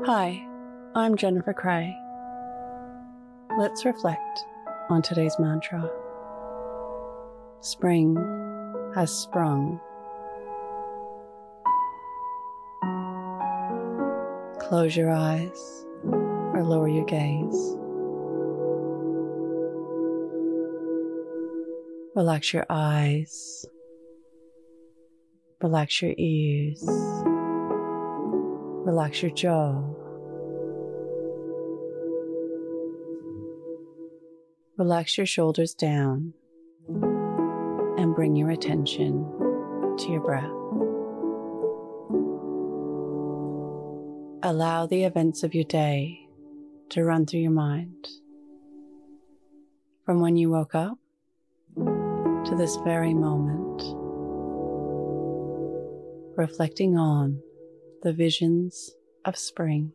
Hi, I'm Jennifer Cray. Let's reflect on today's mantra. Spring has sprung. Close your eyes or lower your gaze. Relax your eyes. Relax your ears. Relax your jaw. Relax your shoulders down and bring your attention to your breath. Allow the events of your day to run through your mind. From when you woke up to this very moment, reflecting on the visions of spring.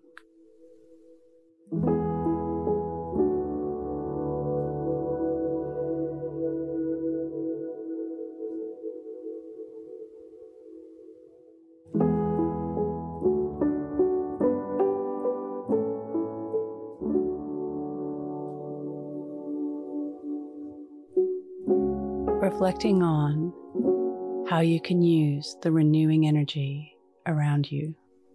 Reflecting on how you can use the renewing energy around you.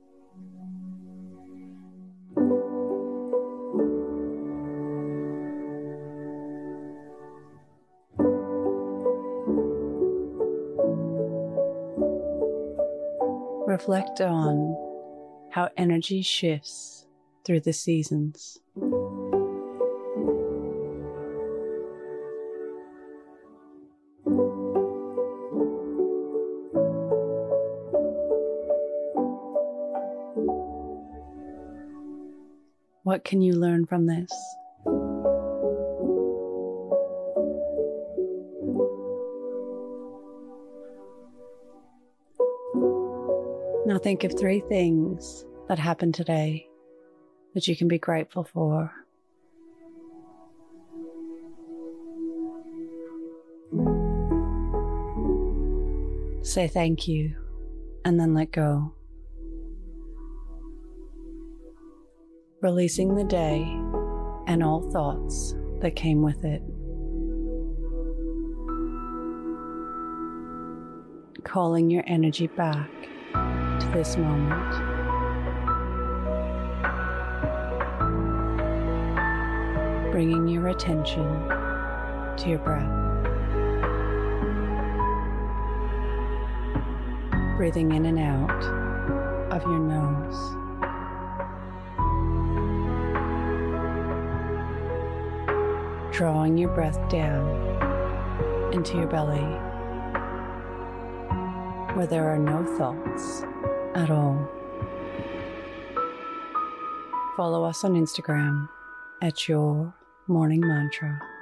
Reflect on how energy shifts through the seasons. What can you learn from this? Now think of 3 things that happened today that you can be grateful for. Say thank you and then let go. Releasing the day and all thoughts that came with it. Calling your energy back to this moment. Bringing your attention to your breath. Breathing in and out of your nose. Drawing your breath down into your belly, where there are no thoughts at all. Follow us on Instagram at Your Morning Mantra.